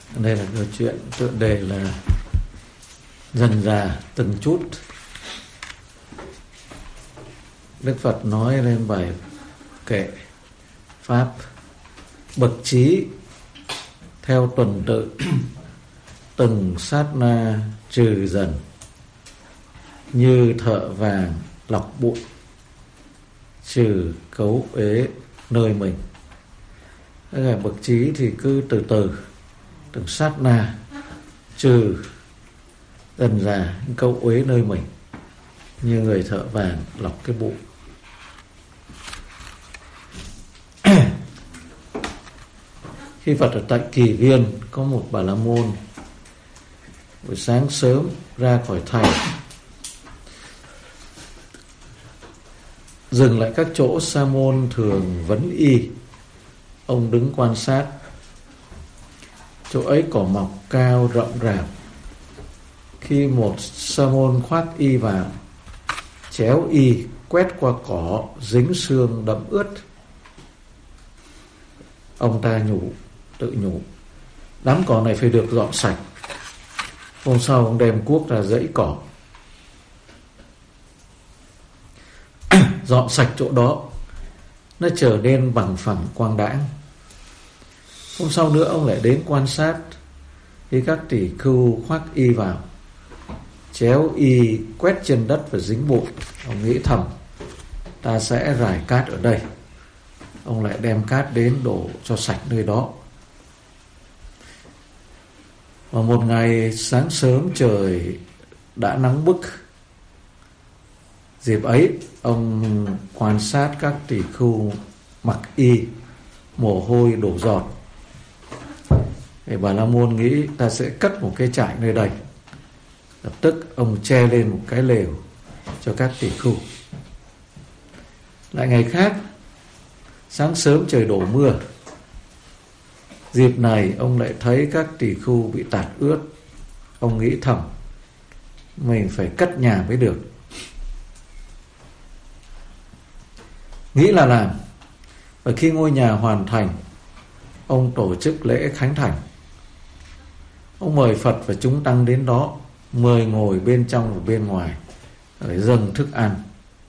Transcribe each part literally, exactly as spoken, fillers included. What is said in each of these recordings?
Đây là câu chuyện tựa đề là dần dà từng chút. Đức Phật nói lên bài kệ pháp bậc trí theo tuần tự, từng sát na trừ dần, như thợ vàng lọc bụi, trừ cấu uế nơi mình. Thế là bậc trí thì cứ từ từ, từng sát na trừ dần dà cấu uế nơi mình, như người thợ vàng lọc cái bụi. Khi Phật ở tại Kỳ Viên, có một Bà La Môn buổi sáng sớm ra khỏi thành, dừng lại các chỗ sa môn thường vấn y. Ông đứng quan sát. Chỗ ấy cỏ mọc cao rậm rạp. Khi một sa môn khoác y vào, chéo y quét qua cỏ dính xương đẫm ướt. Ông ta nhủ, tự nhủ, đám cỏ này phải được dọn sạch. Hôm sau ông đem cuốc ra dãy cỏ, dọn sạch chỗ đó, nó trở nên bằng phẳng quang đãng. Hôm sau nữa ông lại đến quan sát. Khi các tỷ khưu khoác y vào, chéo y quét trên đất và dính bụi, ông nghĩ thầm, ta sẽ rải cát ở đây. Ông lại đem cát đến đổ cho sạch nơi đó. Và một ngày sáng sớm trời đã nắng bức. Dịp ấy ông quan sát các tỷ khưu mặc y, mồ hôi đổ giọt. Thì Bà La Môn nghĩ ta sẽ cất một cái trại nơi đây. Lập tức ông che lên một cái lều cho các tỷ khưu. Lại ngày khác, sáng sớm trời đổ mưa. Dịp này ông lại thấy các tỷ khưu bị tạt ướt. Ông nghĩ thầm, mình phải cất nhà mới được. Nghĩ là làm. Và khi ngôi nhà hoàn thành, ông tổ chức lễ khánh thành. Ông mời Phật và chúng tăng đến đó, mời ngồi bên trong và bên ngoài để dâng thức ăn.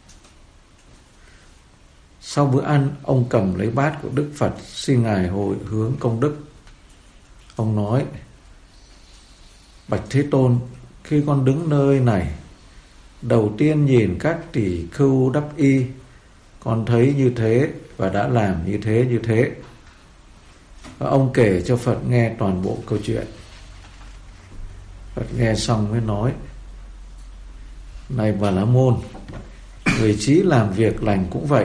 Sau bữa ăn, ông cầm lấy bát của Đức Phật, xin Ngài hồi hướng công đức. Ông nói, bạch Thế Tôn, khi con đứng nơi này, đầu tiên nhìn các tỷ khưu đắp y, con thấy như thế và đã làm như thế như thế. Và ông kể cho Phật nghe toàn bộ câu chuyện. Phật nghe xong mới nói, này Bà La Môn, người trí làm việc lành cũng vậy.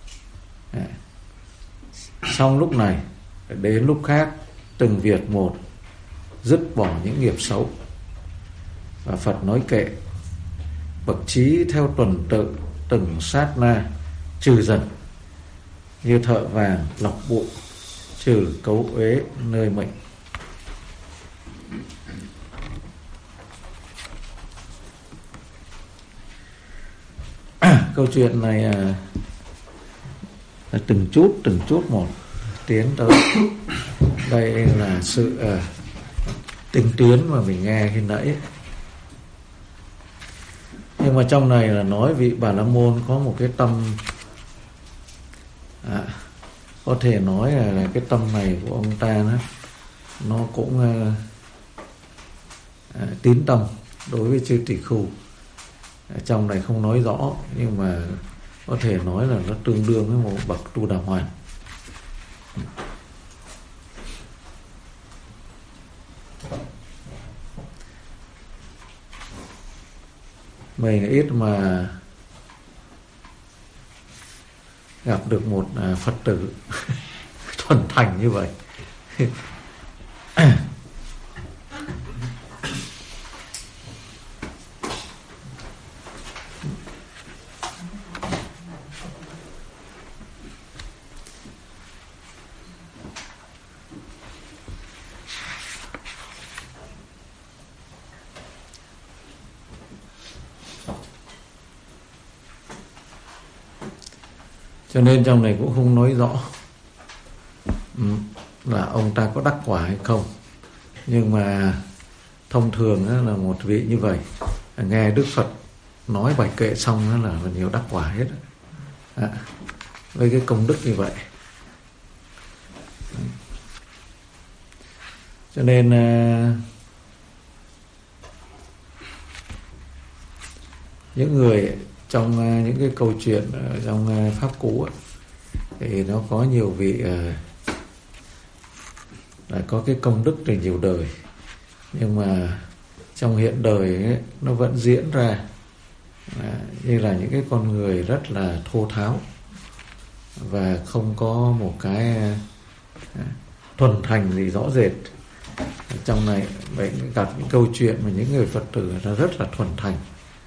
Xong lúc này đến lúc khác, từng việc một, dứt bỏ những nghiệp xấu. Và Phật nói kệ, bậc trí theo tuần tự, từng sát na trừ dần, như thợ vàng lọc bụi, trừ cấu uế nơi mình. Câu chuyện này à, là từng chút từng chút một tiến tới. Đây là sự à, tinh tiến mà mình nghe khi nãy. Nhưng mà trong này là nói vị Bà La Môn có một cái tâm, à, có thể nói là, là cái tâm này của ông ta đó, nó cũng à, à, tín tâm đối với chư tỷ khưu. Ở trong này không nói rõ, nhưng mà có thể nói là nó tương đương với một bậc Tu Đà Hoàn. Mình ít mà gặp được một Phật tử thuần thành như vậy. Cho nên trong này cũng không nói rõ là ông ta có đắc quả hay không. Nhưng mà thông thường á, là một vị như vậy nghe Đức Phật nói bài kệ xong á, là nhiều đắc quả hết à, với cái công đức như vậy. Cho nên uh, những người trong uh, những cái câu chuyện uh, trong uh, Pháp Cú uh, thì nó có nhiều vị uh, là có cái công đức từ nhiều đời, nhưng mà trong hiện đời ấy, nó vẫn diễn ra à, như là những cái con người rất là thô tháo và không có một cái à, thuần thành gì rõ rệt. Trong này mình gặp những câu chuyện mà những người Phật tử nó rất là thuần thành.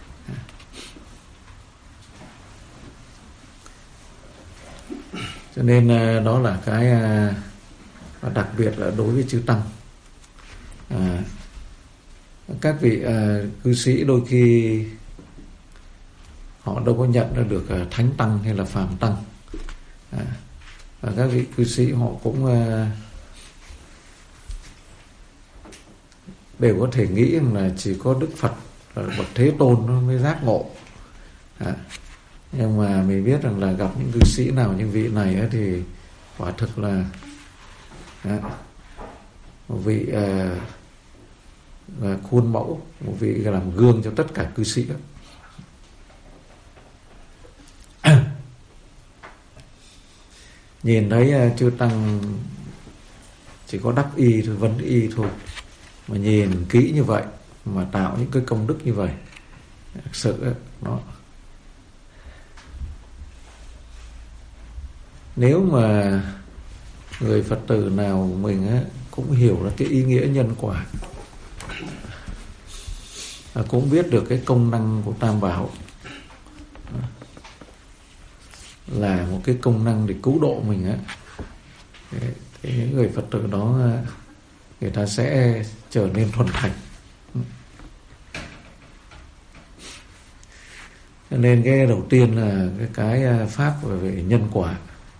Cho nên à, đó là cái à, đặc biệt là đối với chư Tăng. À, các vị à, cư sĩ đôi khi họ đâu có nhận ra được à, thánh tăng hay là phàm tăng à, và các vị cư sĩ họ cũng à, đều có thể nghĩ rằng là chỉ có Đức Phật bậc Thế Tôn nó mới giác ngộ à, nhưng mà mình biết rằng là gặp những cư sĩ nào như vị này ấy, thì quả thực là à, một vị à, và khuôn mẫu, một vị làm gương cho tất cả cư sĩ đó. Nhìn thấy chư Tăng chỉ có đắc y thôi, vấn y thôi, mà nhìn kỹ như vậy mà tạo những cái công đức như vậy, thực sự nó nếu mà người Phật tử nào mình á, cũng hiểu là cái ý nghĩa nhân quả, à, cũng biết được cái công năng của Tam Bảo là một cái công năng để cứu độ mình á, thì những người Phật tử đó người ta sẽ trở nên thuần thành. Cho nên cái đầu tiên là cái, cái pháp về nhân quả.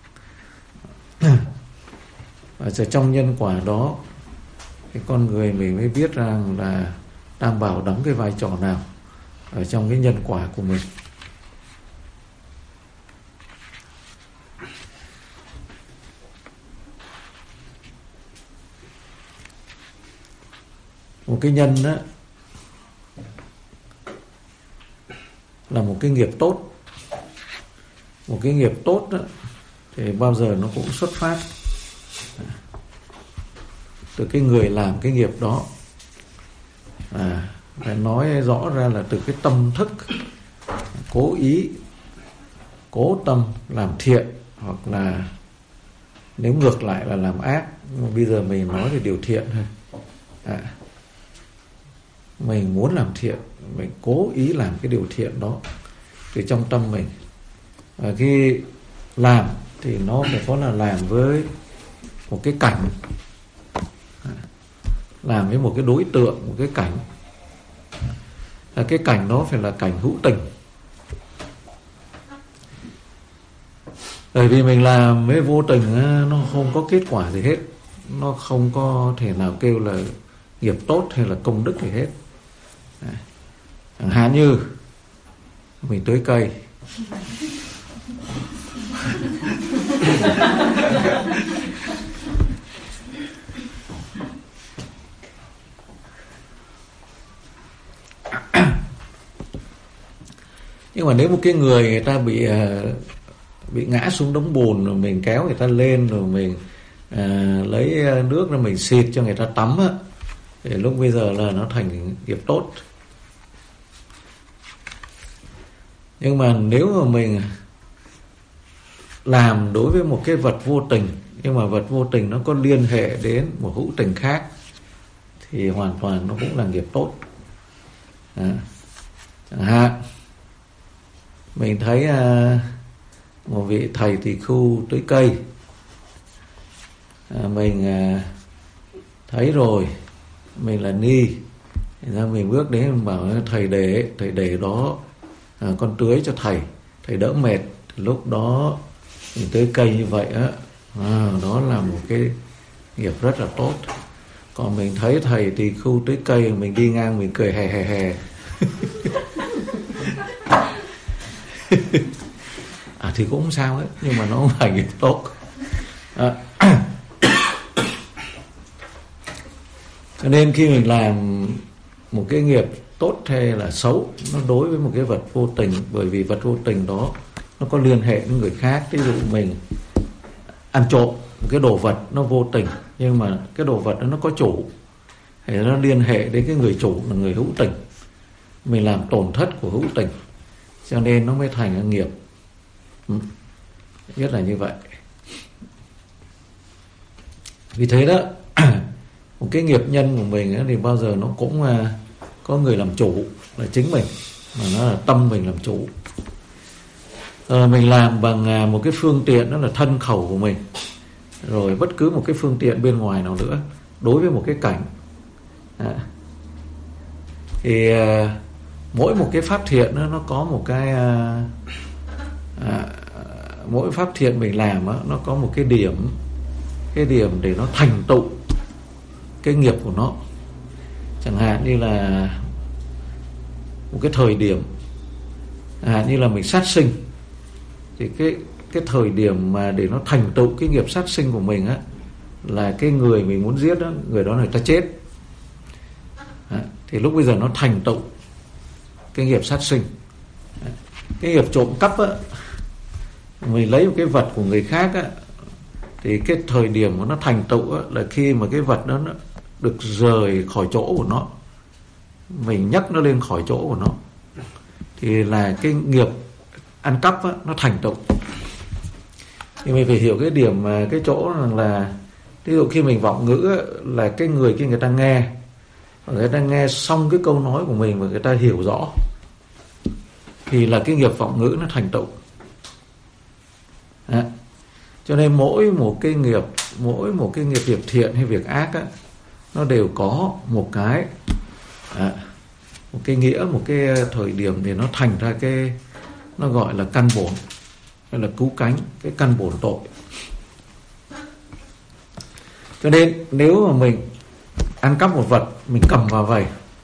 Và trong nhân quả đó cái con người mình mới biết rằng là Tam Bảo đóng cái vai trò nào ở trong cái nhân quả của mình. Một cái nhân đó là một cái nghiệp tốt. Một cái nghiệp tốt đó, thì bao giờ nó cũng xuất phát từ cái người làm cái nghiệp đó. À, phải nói rõ ra là từ cái tâm thức cố ý, cố tâm làm thiện, hoặc là nếu ngược lại là làm ác. Nhưng bây giờ mình nói về điều thiện thôi. À, mình muốn làm thiện, mình cố ý làm cái điều thiện đó từ trong tâm mình. Và khi làm thì nó phải có là làm với một cái cảnh, làm với một cái đối tượng, một cái cảnh. Và cái cảnh đó phải là cảnh hữu tình. Bởi vì mình làm với vô tình nó không có kết quả gì hết, nó không có thể nào kêu là nghiệp tốt hay là công đức gì hết. Chẳng hạn như mình tưới cây, nhưng mà nếu một cái người người ta bị bị ngã xuống đống bùn, rồi mình kéo người ta lên, rồi mình à, lấy nước ra mình xịt cho người ta tắm á, thì lúc bây giờ là nó thành nghiệp tốt. Nhưng mà nếu mà mình làm đối với một cái vật vô tình, nhưng mà vật vô tình nó có liên hệ đến một hữu tình khác, thì hoàn toàn nó cũng là nghiệp tốt. À, chẳng hạn mình thấy à, một vị thầy tỳ khưu tưới cây, à, mình à, thấy rồi, mình là ni, ra mình bước đến mình bảo thầy để thầy để đó, à, con tưới cho thầy, thầy đỡ mệt. Lúc đó mình tưới cây như vậy á, à, đó là một cái nghiệp rất là tốt. Còn mình thấy thầy tỳ khưu tưới cây, mình đi ngang mình cười hè hè hè. À thì cũng không sao hết, nhưng mà nó không phải nghiệp tốt. À, cho nên khi mình làm một cái nghiệp tốt hay là xấu, nó đối với một cái vật vô tình, bởi vì vật vô tình đó nó có liên hệ với người khác. Ví dụ mình ăn trộm một cái đồ vật nó vô tình, nhưng mà cái đồ vật đó nó có chủ, thì nó liên hệ đến cái người chủ là người hữu tình. Mình làm tổn thất của hữu tình, cho nên nó mới thành cái nghiệp. Ừ. Nhất là như vậy. Vì thế đó, một cái nghiệp nhân của mình thì bao giờ nó cũng có người làm chủ là chính mình, mà nó là tâm mình làm chủ. À, mình làm bằng một cái phương tiện, đó là thân khẩu của mình, rồi bất cứ một cái phương tiện bên ngoài nào nữa đối với một cái cảnh. À, thì à, mỗi một cái pháp thiện đó, nó có một cái à, à, mỗi pháp thiện mình làm đó, nó có một cái điểm, cái điểm để nó thành tựu cái nghiệp của nó. Chẳng hạn như là một cái thời điểm, chẳng hạn như là mình sát sinh, thì cái cái thời điểm mà để nó thành tựu cái nghiệp sát sinh của mình á, là cái người mình muốn giết đó, người đó người ta chết. À, thì lúc bây giờ nó thành tựu cái nghiệp sát sinh. À, cái nghiệp trộm cắp á, mình lấy một cái vật của người khác á, thì cái thời điểm của nó thành tựu á, là khi mà cái vật đó nó được rời khỏi chỗ của nó, mình nhấc nó lên khỏi chỗ của nó, thì là cái nghiệp ăn cắp á, nó thành tựu. Thì mình phải hiểu cái điểm, cái chỗ rằng là ví dụ khi mình vọng ngữ á, là cái người kia người ta nghe, người ta nghe xong cái câu nói của mình và người ta hiểu rõ, thì là cái nghiệp vọng ngữ nó thành tựu. À, cho nên mỗi một cái nghiệp, mỗi một cái nghiệp việc thiện hay việc ác á, nó đều có một cái à, một cái nghĩa, một cái thời điểm để nó thành ra cái, nó gọi là căn bổn hay là cứu cánh, cái căn bổn tội. Cho nên nếu mà mình ăn cắp một vật, mình cầm vào vầy,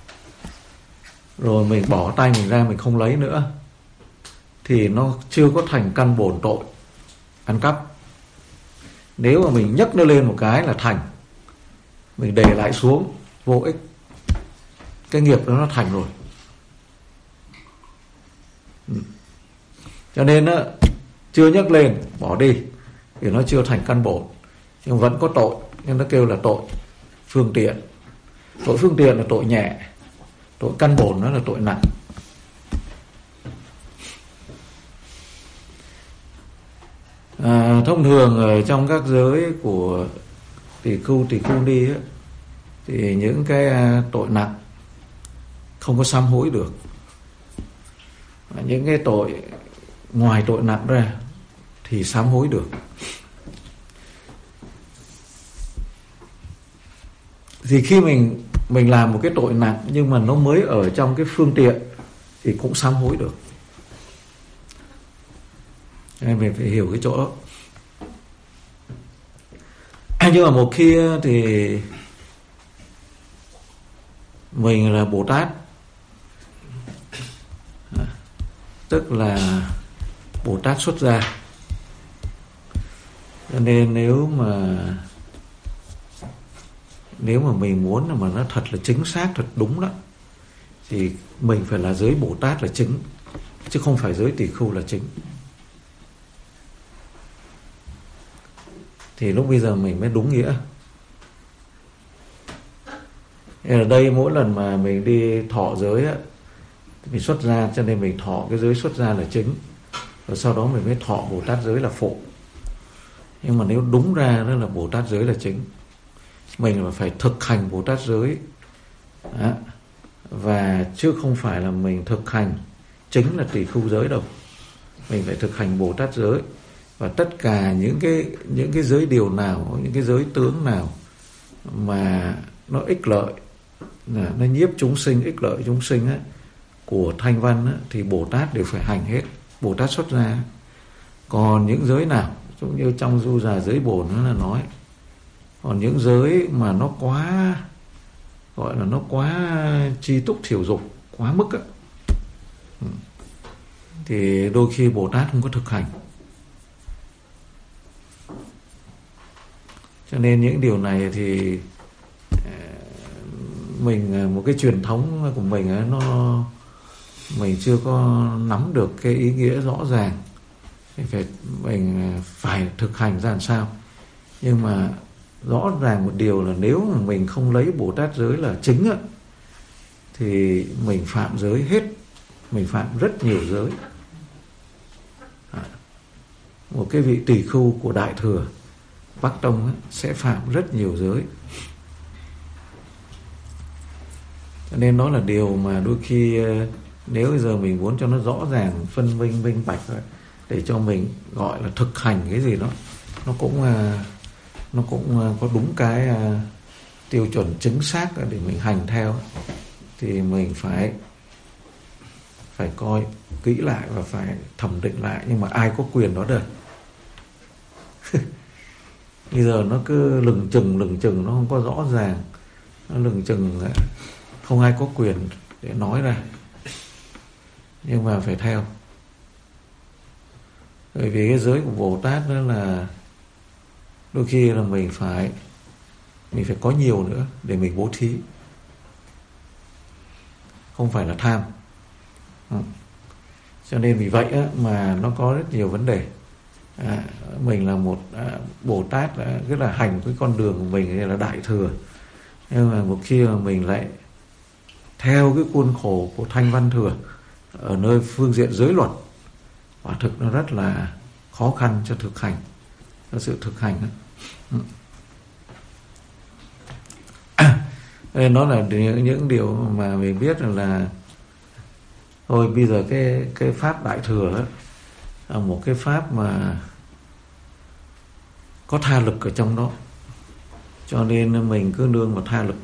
rồi mình bỏ tay mình ra, mình không lấy nữa, thì nó chưa có thành căn bổn tội ăn cắp. Nếu mà mình nhấc nó lên một cái là thành, mình để lại xuống vô ích, cái nghiệp đó nó thành rồi. Cho nên á, chưa nhấc lên bỏ đi thì nó chưa thành căn bổn, nhưng vẫn có tội, nhưng nó kêu là tội phương tiện. Tội phương tiện là tội nhẹ, tội căn bổn nó là tội nặng. À, thông thường ở trong các giới của tỳ khưu, tỳ khưu ni ấy, thì những cái tội nặng không có sám hối được. Những cái tội ngoài tội nặng ra thì sám hối được. Thì khi mình mình làm một cái tội nặng nhưng mà nó mới ở trong cái phương tiện thì cũng sám hối được. Nên mình phải hiểu cái chỗ đó. Nhưng mà một khi thì mình là Bồ Tát, tức là Bồ Tát xuất gia, cho nên nếu mà nếu mà mình muốn mà nó thật là chính xác, thật đúng đó, thì mình phải là giới Bồ Tát là chính, chứ không phải giới tỳ khưu là chính. Thì lúc bây giờ mình mới đúng nghĩa. Ở đây mỗi lần mà mình đi thọ giới á, mình xuất gia, cho nên mình thọ cái giới xuất gia là chính, rồi sau đó mình mới thọ Bồ Tát giới là phụ. Nhưng mà nếu đúng ra đó là Bồ Tát giới là chính, mình phải thực hành Bồ Tát giới đó. Và chứ không phải là mình thực hành chính là tỳ khưu giới đâu. Mình phải thực hành Bồ Tát giới, và tất cả những cái những cái giới điều nào, những cái giới tướng nào mà nó ích lợi, nó nhiếp chúng sinh, ích lợi chúng sinh á, của thanh văn á, thì Bồ Tát đều phải hành hết, Bồ Tát xuất gia. Còn những giới nào, giống như trong Du Già Giới Bổn nó là nói Còn những giới mà nó quá, gọi là nó quá chi túc thiểu dục, quá mức á, thì đôi khi Bồ Tát không có thực hành. Cho nên những điều này thì mình, một cái truyền thống của mình ấy, nó mình chưa có nắm được cái ý nghĩa rõ ràng. Thì phải, mình phải thực hành ra làm sao. Nhưng mà rõ ràng một điều là nếu mà mình không lấy Bồ Tát giới là chính á, thì mình phạm giới hết. Mình phạm rất nhiều giới. Một cái vị tỳ khưu của Đại Thừa Bắc Tông á, sẽ phạm rất nhiều giới. Cho nên đó là điều mà đôi khi nếu bây giờ mình muốn cho nó rõ ràng, phân minh, minh bạch để cho mình gọi là thực hành cái gì đó, nó cũng nó cũng có đúng cái tiêu chuẩn chính xác để mình hành theo, thì mình phải phải coi kỹ lại và phải thẩm định lại. Nhưng mà ai có quyền đó được. Bây giờ nó cứ lừng chừng lừng chừng, nó không có rõ ràng, nó lừng chừng, không ai có quyền để nói ra. Nhưng mà phải theo. Bởi vì cái giới của Bồ Tát đó là đôi khi là mình phải mình phải có nhiều nữa để mình bố thí, không phải là tham. Ừ. Cho nên vì vậy á, mà nó có rất nhiều vấn đề. À, mình là một à, Bồ Tát à, rất là hành cái con đường của mình là Đại Thừa, nhưng mà một khi mà mình lại theo cái khuôn khổ của Thanh Văn Thừa ở nơi phương diện giới luật, quả thực nó rất là khó khăn cho thực hành, cho sự thực hành đó. Ừ. À, nó là những, những điều mà mình biết là thôi bây giờ cái cái pháp Đại Thừa đó, là một cái pháp mà có tha lực ở trong đó, cho nên mình cứ nương vào tha lực.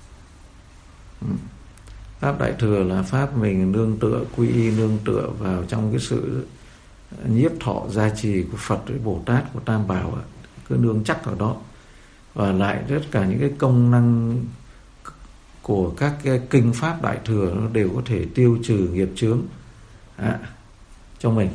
Pháp Đại Thừa là pháp mình nương tựa, quy y nương tựa vào trong cái sự nhiếp thọ gia trì của Phật với Bồ Tát, của Tam Bảo, cứ nương chắc vào đó. Và lại tất cả những cái công năng của các cái kinh pháp Đại Thừa nó đều có thể tiêu trừ nghiệp chướng à, cho mình.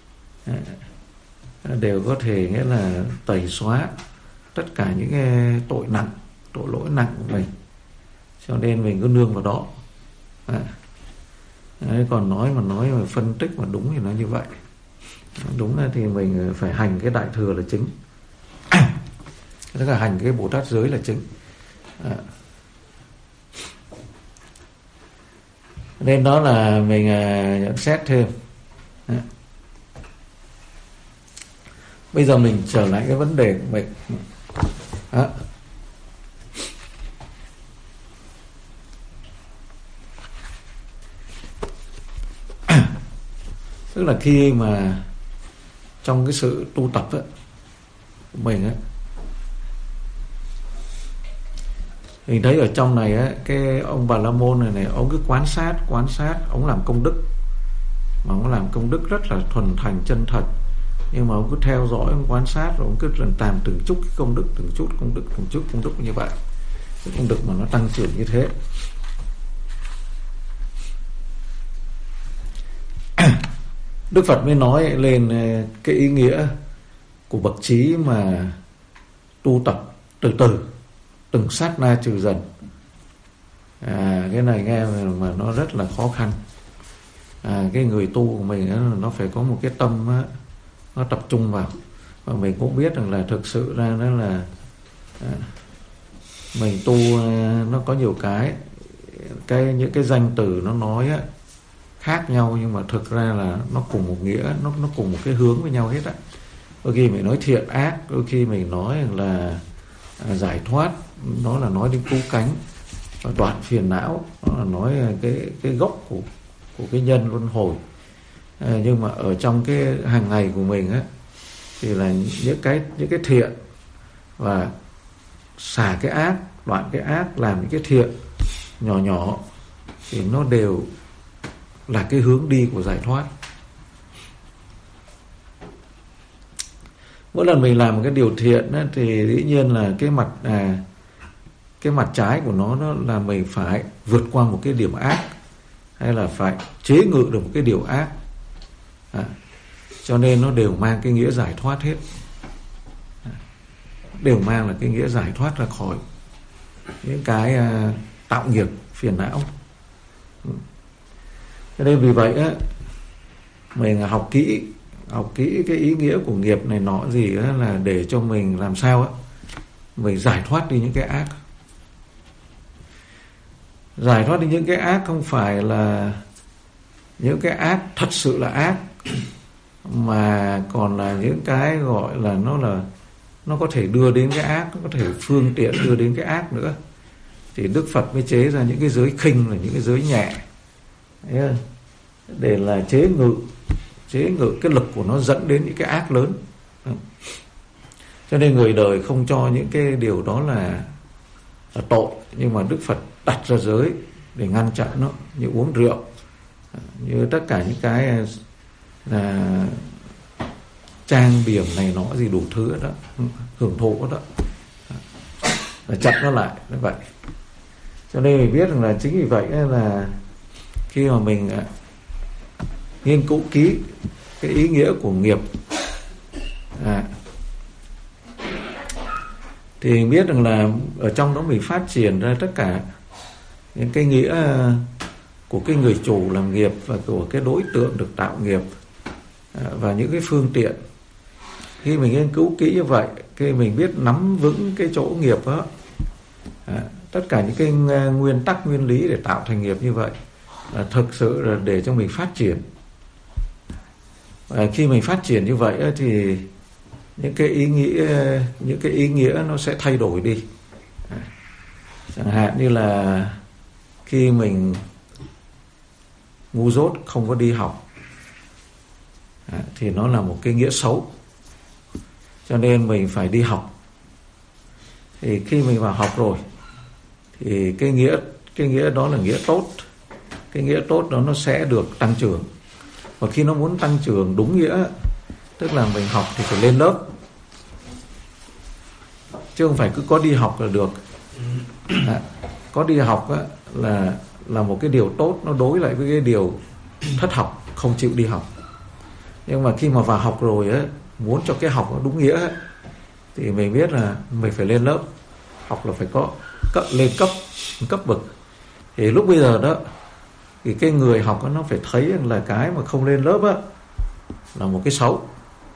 Đều có thể nghĩa là tẩy xóa tất cả những cái tội nặng, tội lỗi nặng của mình. Cho nên mình cứ nương vào đó. À. Đấy, còn nói mà nói mà phân tích mà đúng thì nó như vậy. Đúng là thì mình phải hành cái Đại Thừa là chính. Tức là hành cái Bồ Tát giới là chính. À. Nên đó là mình nhận xét thêm. À. Bây giờ mình trở lại cái vấn đề của mình. À. Tức là khi mà trong cái sự tu tập á, của mình á, mình thấy ở trong này á, cái ông Bà La Môn này này, ông cứ quan sát, quan sát, ông làm công đức, mà ông làm công đức rất là thuần thành, chân thật. Nhưng mà ông cứ theo dõi, ông quan sát, rồi ông cứ lần tàm từng chút cái công đức, từng chút công đức, từng chút công đức như vậy. Cái công đức mà nó tăng trưởng như thế. Đức Phật mới nói lên cái ý nghĩa của bậc trí mà tu tập từ từ, từng sát na trừ dần. À, cái này nghe mà, mà nó rất là khó khăn. À, cái người tu của mình đó, nó phải có một cái tâm đó, nó tập trung vào. Và mình cũng biết rằng là thực sự ra đó là à, mình tu nó có nhiều cái, cái những cái danh từ nó nói á, khác nhau, nhưng mà thực ra là nó cùng một nghĩa, nó nó cùng một cái hướng với nhau hết á. Đôi khi mình nói thiện ác, đôi khi mình nói là à, giải thoát, đó là nói đến cứu cánh, và đoạn phiền não, đó là nói cái cái gốc của của cái nhân luân hồi. À, nhưng mà ở trong cái hàng ngày của mình á, thì là những cái những cái thiện và xả cái ác, đoạn cái ác, làm những cái thiện nhỏ nhỏ, thì nó đều là cái hướng đi của giải thoát. mỗi lần mình làm một cái điều thiện á, thì dĩ nhiên là cái mặt à, cái mặt trái của nó, nó là mình phải vượt qua một cái điểm ác, hay là phải chế ngự được một cái điều ác. À, cho nên nó đều mang cái nghĩa giải thoát hết, à, đều mang là cái nghĩa giải thoát ra khỏi những cái à, tạo nghiệp phiền não. Cho nên vì vậy á, mình học kỹ học kỹ cái ý nghĩa của nghiệp này nọ gì đó, là để cho mình làm sao á, mình giải thoát đi những cái ác. Giải thoát đi những cái ác không phải là những cái ác thật sự là ác, mà còn là những cái gọi là nó là nó có thể đưa đến cái ác, nó có thể phương tiện đưa đến cái ác nữa. Thì Đức Phật mới chế ra những cái giới khinh, là những cái giới nhẹ, để là chế ngự chế ngự cái lực của nó dẫn đến những cái ác lớn. Cho nên người đời không cho những cái điều đó là, là tội, nhưng mà Đức Phật đặt ra giới để ngăn chặn nó, như uống rượu, như tất cả những cái là trang điểm này nọ gì đủ thứ đó, hưởng thụ đó, là chặn nó lại như vậy. Cho nên mình biết rằng là chính vì vậy là khi mà mình nghiên cứu kỹ cái ý nghĩa của nghiệp, à, thì mình biết rằng là ở trong đó mình phát triển ra tất cả những cái nghĩa của cái người chủ làm nghiệp, và của cái đối tượng được tạo nghiệp, à, và những cái phương tiện. Khi mình nghiên cứu kỹ như vậy, khi mình biết nắm vững cái chỗ nghiệp đó, à, tất cả những cái nguyên tắc nguyên lý để tạo thành nghiệp như vậy, là thực sự là để cho mình phát triển. Và khi mình phát triển như vậy thì những cái ý nghĩa những cái ý nghĩa nó sẽ thay đổi đi. À, chẳng hạn như là khi mình ngu dốt không có đi học, à, thì nó là một cái nghĩa xấu, cho nên mình phải đi học. Thì khi mình vào học rồi thì cái nghĩa cái nghĩa đó là nghĩa tốt, cái nghĩa tốt đó nó sẽ được tăng trưởng. Và khi nó muốn tăng trưởng đúng nghĩa, tức là mình học thì phải lên lớp, chứ không phải cứ có đi học là được. À, có đi học á, là là một cái điều tốt, nó đối lại với cái điều thất học, không chịu đi học. Nhưng mà khi mà vào học rồi á, muốn cho cái học nó đúng nghĩa á, thì mình biết là mình phải lên lớp. Học là phải có cấp, lên cấp cấp bậc. Thì lúc bây giờ đó, thì cái người học đó, nó phải thấy là cái mà không lên lớp á là một cái xấu,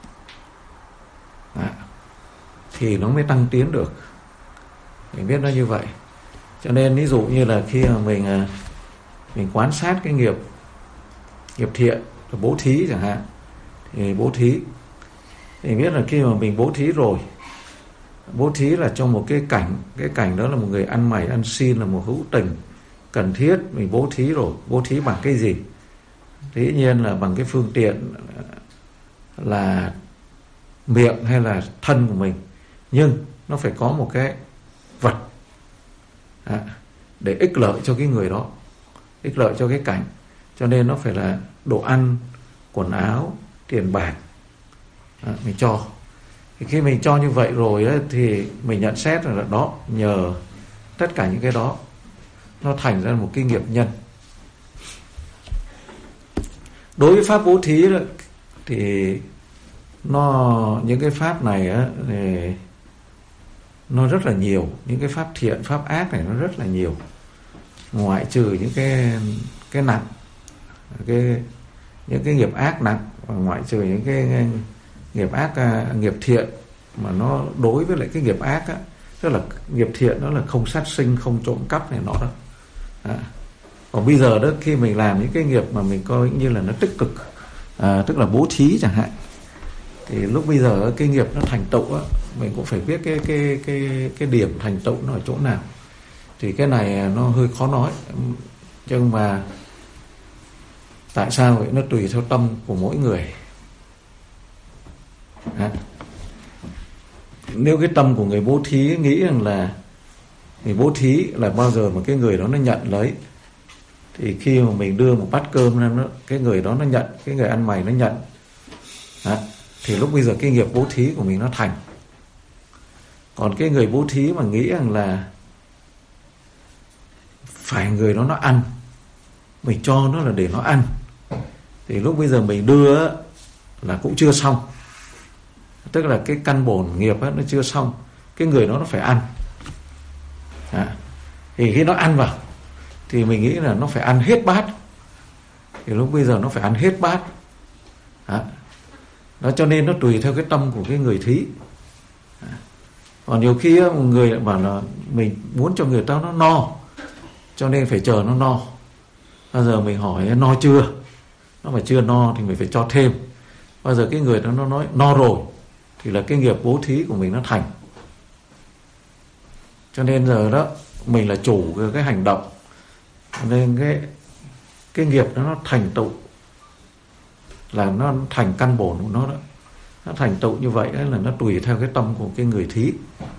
à, thì nó mới tăng tiến được. Mình biết nó như vậy. Cho nên ví dụ như là khi mà mình mình quan sát cái nghiệp nghiệp thiện, bố thí chẳng hạn, thì bố thí thì biết là khi mà mình bố thí rồi, bố thí là trong một cái cảnh, cái cảnh đó là một người ăn mày ăn xin, là một hữu tình cần thiết, mình bố thí rồi. Bố thí bằng cái gì? Dĩ nhiên là bằng cái phương tiện là miệng hay là thân của mình, nhưng nó phải có một cái vật, à, để ích lợi cho cái người đó, ích lợi cho cái cảnh. Cho nên nó phải là đồ ăn, quần áo, tiền bạc, à, mình cho. Thì khi mình cho như vậy rồi ấy, thì mình nhận xét là đó, nhờ tất cả những cái đó nó thành ra một cái nghiệp nhân. Đối với pháp bố thí đó, thì nó những cái pháp này á, thì nó rất là nhiều. Những cái pháp thiện, pháp ác này nó rất là nhiều. Ngoại trừ những cái cái nặng, cái những cái nghiệp ác nặng, và ngoại trừ những cái nghiệp ác, nghiệp thiện mà nó đối với lại cái nghiệp ác á, tức là nghiệp thiện đó là không sát sinh, không trộm cắp này nọ đâu. À, còn bây giờ đó, khi mình làm những cái nghiệp mà mình coi như là nó tích cực, à, tức là bố thí chẳng hạn, thì lúc bây giờ cái nghiệp nó thành tựu á, mình cũng phải biết cái cái cái cái điểm thành tựu nó ở chỗ nào. Thì cái này nó hơi khó nói, nhưng mà tại sao vậy? Nó tùy theo tâm của mỗi người. À, nếu cái tâm của người bố thí nghĩ rằng là người bố thí là bao giờ mà cái người đó nó nhận lấy, thì khi mà mình đưa một bát cơm ra, nó cái người đó nó nhận, cái người ăn mày nó nhận, à, thì lúc bây giờ cái nghiệp bố thí của mình nó thành. Còn cái người bố thí mà nghĩ rằng là phải người đó nó ăn, mình cho nó là để nó ăn, thì lúc bây giờ mình đưa là cũng chưa xong. Tức là cái căn bổn nghiệp ấy, nó chưa xong. Cái người đó nó phải ăn. À, thì khi nó ăn vào thì mình nghĩ là nó phải ăn hết bát. Thì lúc bây giờ nó phải ăn hết bát. À, đó, cho nên nó tùy theo cái tâm của cái người thí. À, còn nhiều khi một người lại bảo là mình muốn cho người ta nó no, cho nên phải chờ nó no. Bao giờ mình hỏi no chưa, nó mà chưa no thì mình phải cho thêm. Bao giờ cái người đó nó nói no rồi thì là cái nghiệp bố thí của mình nó thành. Cho nên giờ đó mình là chủ cái, cái hành động, nên cái cái nghiệp đó nó thành tựu, là nó thành căn bổn của nó đó. Nó thành tựu như vậy là nó tùy theo cái tâm của cái người thí.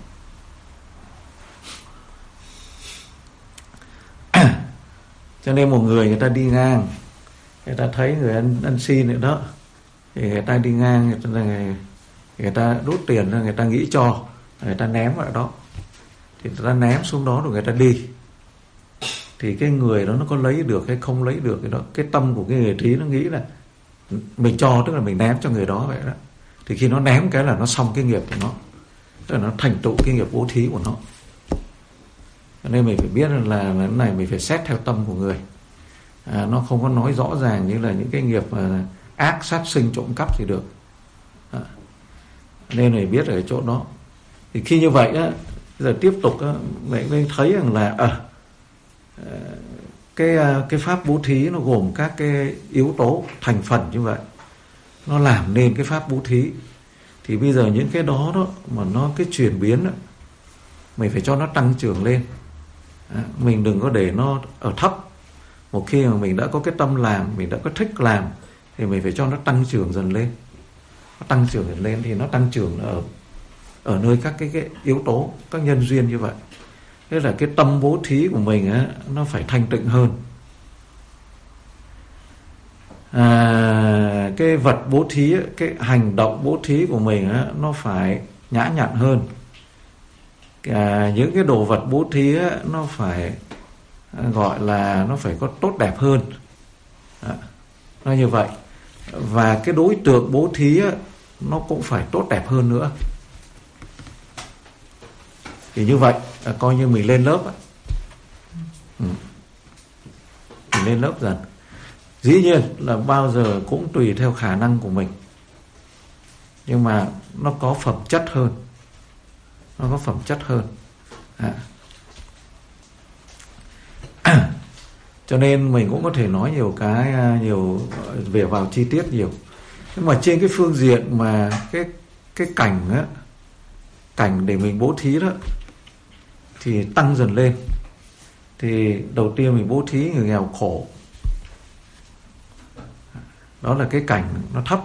Cho nên một người người ta đi ngang, người ta thấy người ăn, ăn xin nữa đó, thì người ta đi ngang, người ta, người, người ta đút tiền ra, người ta nghĩ cho, người ta ném vào đó, thì người ta ném xuống đó rồi người ta đi. Thì cái người đó nó có lấy được hay không lấy được cái đó, cái tâm của cái người thí nó nghĩ là mình cho, tức là mình ném cho người đó vậy đó. Thì khi nó ném cái là nó xong cái nghiệp của nó, tức là nó thành tựu cái nghiệp bố thí của nó. Cho nên mình phải biết là, là cái này mình phải xét theo tâm của người. À, nó không có nói rõ ràng như là những cái nghiệp mà ác, sát sinh, trộm cắp thì được. À, nên mình biết ở cái chỗ đó. Thì khi như vậy á, giờ tiếp tục á, mình thấy rằng là à, cái cái pháp bố thí nó gồm các cái yếu tố thành phần như vậy, nó làm nên cái pháp bố thí. Thì bây giờ những cái đó đó mà nó cái chuyển biến đó, mình phải cho nó tăng trưởng lên. À, mình đừng có để nó ở thấp. Một khi mà mình đã có cái tâm làm, mình đã có thích làm, thì mình phải cho nó tăng trưởng dần lên. Nó tăng trưởng dần lên thì nó tăng trưởng ở ở nơi các cái, cái yếu tố, các nhân duyên như vậy. Thế là cái tâm bố thí của mình á, nó phải thanh tịnh hơn. À, cái vật bố thí, cái hành động bố thí của mình á, nó phải nhã nhặn hơn. À, những cái đồ vật bố thí á, nó phải gọi là nó phải có tốt đẹp hơn. À, nó như vậy. Và cái đối tượng bố thí á, nó cũng phải tốt đẹp hơn nữa. Thì như vậy à, coi như mình lên lớp á. Ừ. Mình lên lớp dần. Dĩ nhiên là bao giờ cũng tùy theo khả năng của mình, nhưng mà nó có phẩm chất hơn. Nó có phẩm chất hơn. À. Cho nên mình cũng có thể nói nhiều cái, nhiều về vào chi tiết nhiều. Nhưng mà trên cái phương diện mà cái cái cảnh á, cảnh để mình bố thí đó, thì tăng dần lên. Thì đầu tiên mình bố thí người nghèo khổ, đó là cái cảnh nó thấp.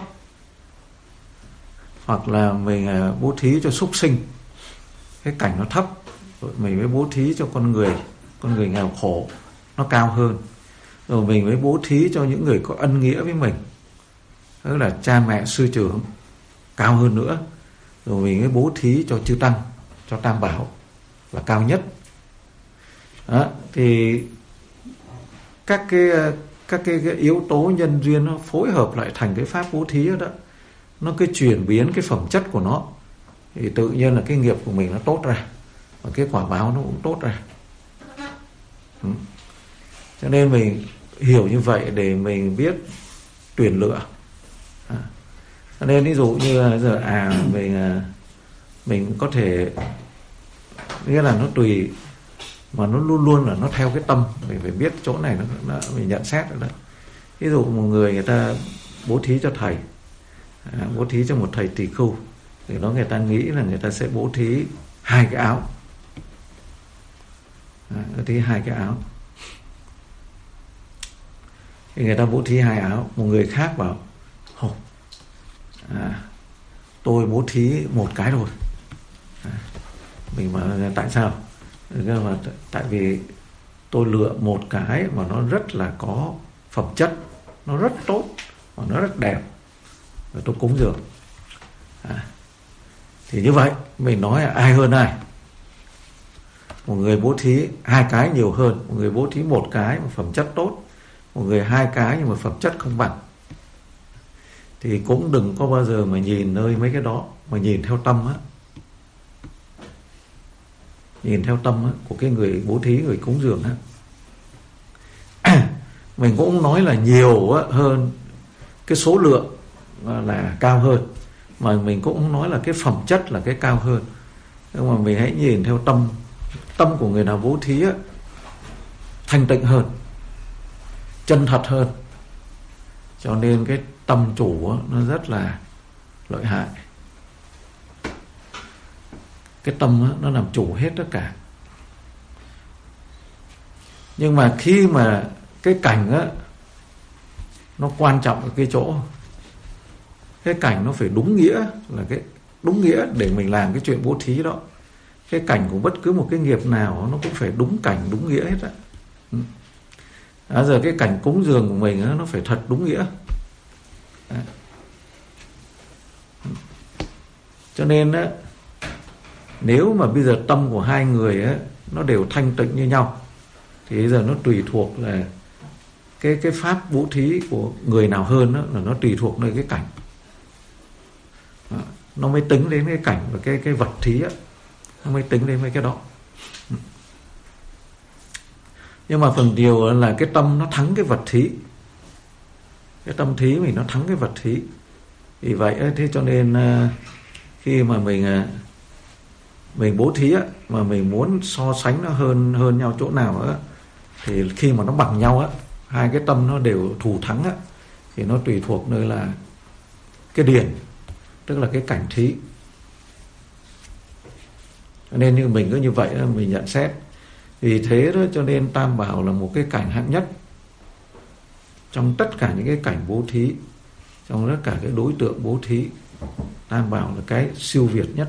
Hoặc là mình bố thí cho súc sinh, cái cảnh nó thấp. Rồi mình mới bố thí cho con người, con người nghèo khổ, nó cao hơn. Rồi mình mới bố thí cho những người có ân nghĩa với mình, tức là cha mẹ sư trưởng, cao hơn nữa. Rồi mình mới bố thí cho chư tăng, cho tam bảo là cao nhất. Đó, thì các cái các cái, cái yếu tố nhân duyên nó phối hợp lại thành cái pháp bố thí đó, nó cứ chuyển biến cái phẩm chất của nó, thì tự nhiên là cái nghiệp của mình nó tốt ra, và cái quả báo nó cũng tốt ra. Ừ. Cho nên mình hiểu như vậy để mình biết tuyển lựa. À. Cho nên ví dụ như giờ à mình mình có thể, nghĩa là nó tùy, mà nó luôn luôn là nó theo cái tâm. Mình phải biết chỗ này nó, nó mình nhận xét được đấy. Ví dụ một người người ta bố thí cho thầy, à, bố thí cho một thầy tỳ khưu, thì đó người ta nghĩ là người ta sẽ bố thí hai cái áo, à, bố thí hai cái áo. Thì người ta bố thí hai áo. Một người khác bảo oh, à, tôi bố thí một cái rồi. À, mình bảo tại sao? Mà tại vì tôi lựa một cái mà nó rất là có phẩm chất, nó rất tốt và nó rất đẹp, và tôi cúng dường. À, thì như vậy mình nói là ai hơn ai. Một người bố thí hai cái nhiều hơn, một người bố thí một cái mà phẩm chất tốt, một người hai cái nhưng mà phẩm chất không bằng. Thì cũng đừng có bao giờ mà nhìn nơi mấy cái đó, mà nhìn theo tâm á. Nhìn theo tâm á, của cái người bố thí, người cúng dường á. Mình cũng nói là nhiều á, hơn cái số lượng là cao hơn, mà mình cũng nói là cái phẩm chất là cái cao hơn. Nhưng mà mình hãy nhìn theo tâm. Tâm của người nào bố thí á, thanh tịnh hơn, chân thật hơn. Cho nên cái tâm chủ á, nó rất là lợi hại. Cái tâm á, nó làm chủ hết tất cả. Nhưng mà khi mà cái cảnh á, nó quan trọng ở cái chỗ cái cảnh nó phải đúng nghĩa, là cái đúng nghĩa để mình làm cái chuyện bố thí đó. Cái cảnh của bất cứ một cái nghiệp nào nó cũng phải đúng cảnh, đúng nghĩa hết á. À, giờ cái cảnh cúng dường của mình á, nó phải thật đúng nghĩa. À. Cho nên á, nếu mà bây giờ tâm của hai người á, nó đều thanh tịnh như nhau, thì bây giờ nó tùy thuộc là cái cái pháp bố thí của người nào hơn đó, là nó tùy thuộc nơi cái cảnh. À, nó mới tính đến cái cảnh và cái cái vật thí á, nó mới tính đến mấy cái đó. Nhưng mà phần điều là cái tâm nó thắng cái vật thí, cái tâm thí mình nó thắng cái vật thí. Vì vậy thế cho nên khi mà mình mình bố thí á, mà mình muốn so sánh nó hơn hơn nhau chỗ nào á, thì khi mà nó bằng nhau á, hai cái tâm nó đều thù thắng á, thì nó tùy thuộc nơi là cái điển, tức là cái cảnh thí. Nên như mình cứ như vậy đó, mình nhận xét. Vì thế đó cho nên Tam Bảo là một cái cảnh hạng nhất trong tất cả những cái cảnh bố thí, trong tất cả cái đối tượng bố thí. Tam Bảo là cái siêu việt nhất.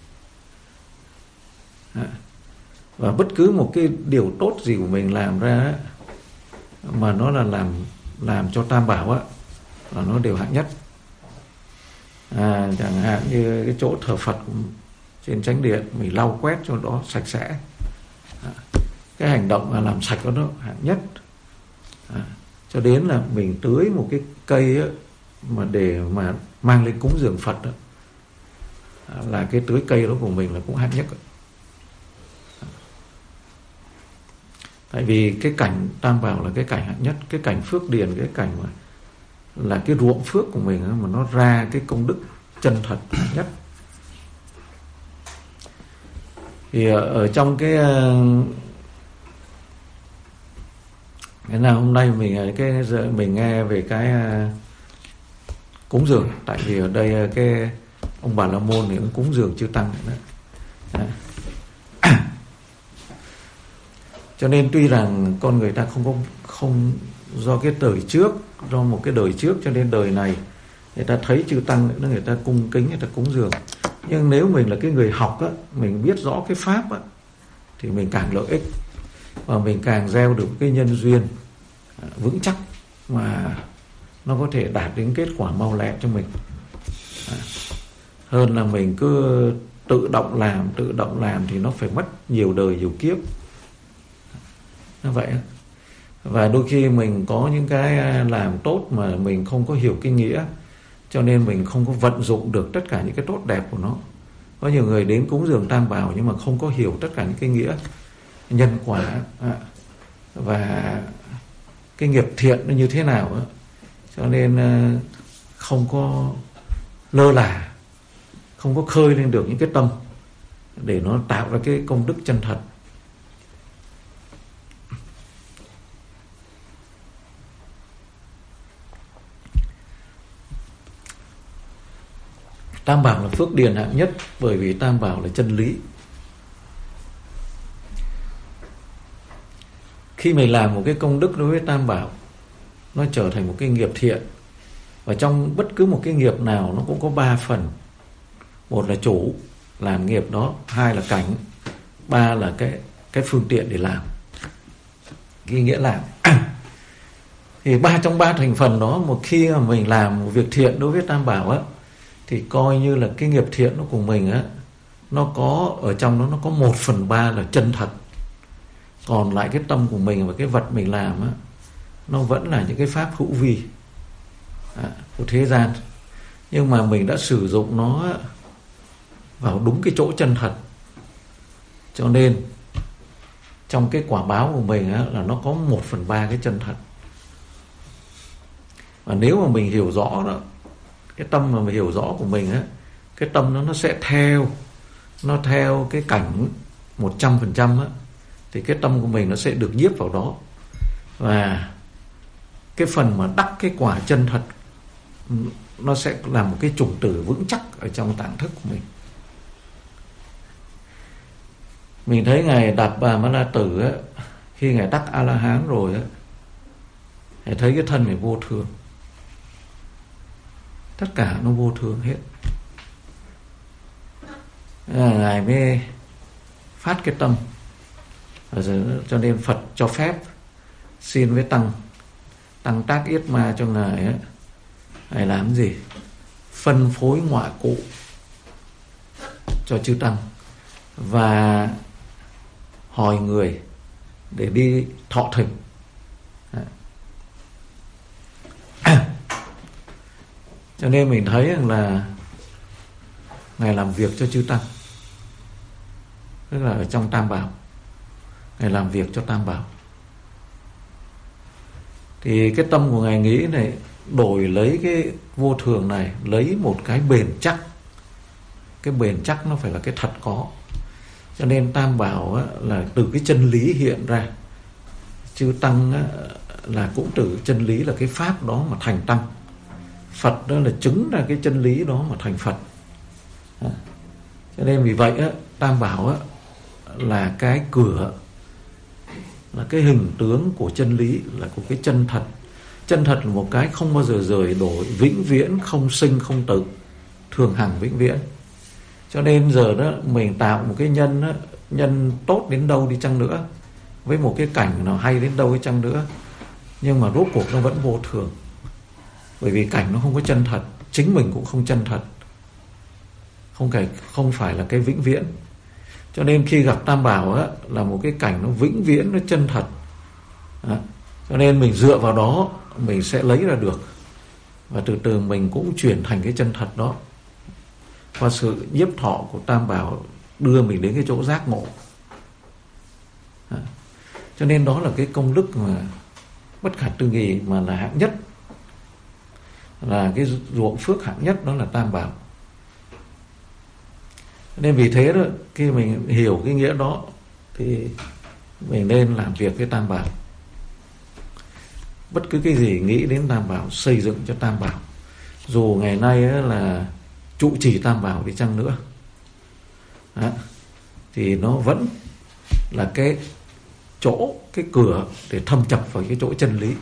Và bất cứ một cái điều tốt gì của mình làm ra mà nó là làm làm cho Tam Bảo á, là nó đều hạng nhất. À, chẳng hạn như cái chỗ thờ Phật trên chánh điện, mình lau quét cho nó sạch sẽ. À, cái hành động là làm sạch nó hạng nhất. À, cho đến là mình tưới một cái cây á, mà để mà mang lên cúng dường Phật đó, à, là cái tưới cây đó của mình là cũng hạng nhất. Tại vì cái cảnh Tam Bảo là cái cảnh hạng nhất, cái cảnh phước điền, cái cảnh mà là cái ruộng phước của mình mà nó ra cái công đức chân thật hạng nhất. Thì ở trong cái cái nào hôm nay mình cái mình nghe về cái cúng dường, tại vì ở đây cái ông Bà La Môn thì cũng cúng dường chư tăng nữa. Đấy. Cho nên tuy rằng con người ta không có không do cái đời trước, do một cái đời trước cho nên đời này người ta thấy chư tăng nữa, người ta cung kính, người ta cúng dường. Nhưng nếu mình là cái người học á, mình biết rõ cái pháp á, thì mình càng lợi ích và mình càng gieo được cái nhân duyên vững chắc mà nó có thể đạt đến kết quả mau lẹ cho mình. Hơn là mình cứ tự động làm, tự động làm thì nó phải mất nhiều đời nhiều kiếp. Như vậy. Và đôi khi mình có những cái làm tốt mà mình không có hiểu cái nghĩa, cho nên mình không có vận dụng được tất cả những cái tốt đẹp của nó. Có nhiều người đến cúng dường Tam Bảo nhưng mà không có hiểu tất cả những cái nghĩa nhân quả và cái nghiệp thiện nó như thế nào, cho nên không có lơ là, không có khơi lên được những cái tâm để nó tạo ra cái công đức chân thật. Tam Bảo là phước điền hạng nhất, bởi vì Tam Bảo là chân lý. Khi mình làm một cái công đức đối với Tam Bảo, nó trở thành một cái nghiệp thiện. Và trong bất cứ một cái nghiệp nào nó cũng có ba phần. Một là chủ làm nghiệp đó, hai là cảnh, ba là cái cái phương tiện để làm, cái nghĩa làm. Thì ba trong ba thành phần đó, một khi mà mình làm một việc thiện đối với Tam Bảo á, thì coi như là cái nghiệp thiện nó của mình á, nó có ở trong đó nó có một phần ba là chân thật, còn lại cái tâm của mình và cái vật mình làm á, nó vẫn là những cái pháp hữu vi à, của thế gian, nhưng mà mình đã sử dụng nó vào đúng cái chỗ chân thật, cho nên trong cái quả báo của mình á, là nó có một phần ba cái chân thật. Và nếu mà mình hiểu rõ đó, cái tâm mà mình hiểu rõ của mình á, cái tâm nó nó sẽ theo nó theo cái cảnh một trăm phần trăm á, thì cái tâm của mình nó sẽ được nhiếp vào đó, và cái phần mà đắc cái quả chân thật nó sẽ là một cái chủng tử vững chắc ở trong tạng thức của mình. Mình thấy ngài Đạp Bà Ma La Tử á, khi ngài đắc A La Hán rồi á, ngài thấy cái thân này vô thường, tất cả nó vô thường hết. Ngài mới phát cái tâm, cho nên Phật cho phép xin với tăng tăng tác yết ma cho ngài á, ngài làm gì? Phân phối ngọa cụ cho chư tăng và hỏi người để đi thọ thỉnh. Cho nên mình thấy rằng là ngài làm việc cho chư tăng, tức là ở trong Tam Bảo, ngài làm việc cho Tam Bảo. Thì cái tâm của ngài nghĩ này, đổi lấy cái vô thường này, lấy một cái bền chắc. Cái bền chắc nó phải là cái thật có. Cho nên Tam Bảo á, là từ cái chân lý hiện ra. Chư tăng á, là cũng từ chân lý là cái pháp đó mà thành tăng. Phật đó là chứng ra cái chân lý đó mà thành Phật. À, cho nên vì vậy á, Tam Bảo á, là cái cửa, là cái hình tướng của chân lý, là của cái chân thật. Chân thật là một cái không bao giờ rời đổi, vĩnh viễn, không sinh không tử, thường hằng vĩnh viễn. Cho nên giờ đó mình tạo một cái nhân đó, nhân tốt đến đâu đi chăng nữa, với một cái cảnh nào hay đến đâu đi chăng nữa, nhưng mà rốt cuộc nó vẫn vô thường. Bởi vì cảnh nó không có chân thật, chính mình cũng không chân thật, không phải, không phải là cái vĩnh viễn. Cho nên khi gặp Tam Bảo á, là một cái cảnh nó vĩnh viễn, nó chân thật. Đó. Cho nên mình dựa vào đó, mình sẽ lấy ra được. Và từ từ mình cũng chuyển thành cái chân thật đó. Qua sự nhiếp thọ của Tam Bảo đưa mình đến cái chỗ giác ngộ. Đó. Cho nên đó là cái công đức mà bất khả tư nghị, mà là hạng nhất, là cái ruộng phước hạng nhất, đó là Tam Bảo. Nên vì thế đó, khi mình hiểu cái nghĩa đó thì mình nên làm việc với Tam Bảo. Bất cứ cái gì nghĩ đến Tam Bảo, xây dựng cho Tam Bảo. Dù ngày nay là trụ trì Tam Bảo đi chăng nữa, đó, thì nó vẫn là cái chỗ, cái cửa để thâm nhập vào cái chỗ chân lý.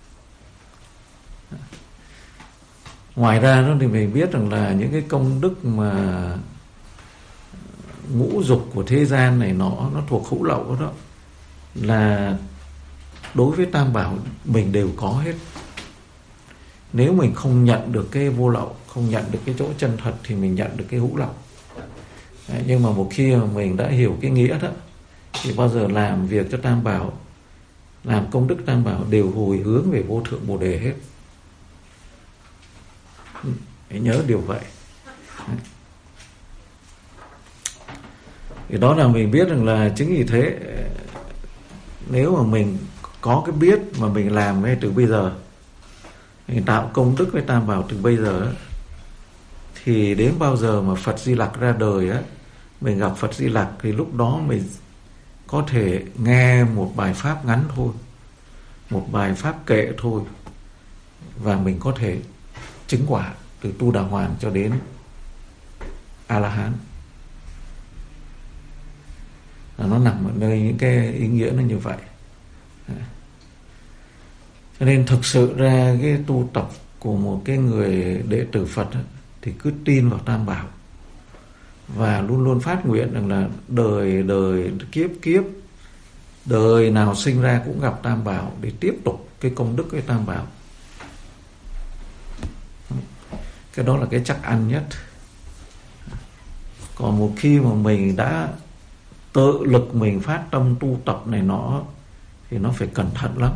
Ngoài ra đó thì mình biết rằng là những cái công đức mà ngũ dục của thế gian này nó nó thuộc hữu lậu đó, là đối với Tam Bảo mình đều có hết. Nếu mình không nhận được cái vô lậu, không nhận được cái chỗ chân thật, thì mình nhận được cái hữu lậu. Đấy, nhưng mà một khi mà mình đã hiểu cái nghĩa đó, thì bao giờ làm việc cho Tam Bảo, làm công đức Tam Bảo đều hồi hướng về vô thượng Bồ Đề hết. Hãy nhớ điều vậy. Đấy. Thì đó là mình biết rằng là chính vì thế, nếu mà mình có cái biết mà mình làm ngay từ bây giờ, mình tạo công đức với Tam Bảo từ bây giờ, thì đến bao giờ mà Phật Di Lặc ra đời á, mình gặp Phật Di Lặc, thì lúc đó mình có thể nghe một bài pháp ngắn thôi, một bài pháp kệ thôi, và mình có thể chứng quả từ Tu Đà Hoàn cho đến A La Hán. Nó nằm ở nơi những cái ý nghĩa nó như vậy. Cho nên thực sự ra cái tu tập của một cái người đệ tử Phật thì cứ tin vào Tam Bảo, và luôn luôn phát nguyện rằng là đời đời kiếp kiếp, đời nào sinh ra cũng gặp Tam Bảo, để tiếp tục cái công đức với Tam Bảo. Cái đó là cái chắc ăn nhất. Còn một khi mà mình đã tự lực mình phát tâm tu tập này nọ thì nó phải cẩn thận lắm.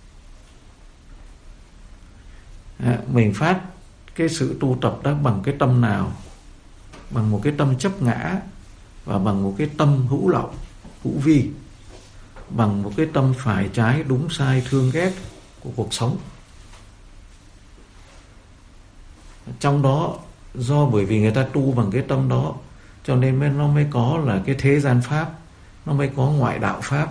À, mình phát cái sự tu tập đó bằng cái tâm nào? Bằng một cái tâm chấp ngã và bằng một cái tâm hữu lậu, hữu vi, bằng một cái tâm phải trái đúng sai thương ghét của cuộc sống. Trong đó do bởi vì người ta tu bằng cái tâm đó cho nên nó mới có là cái thế gian pháp, nó mới có ngoại đạo pháp.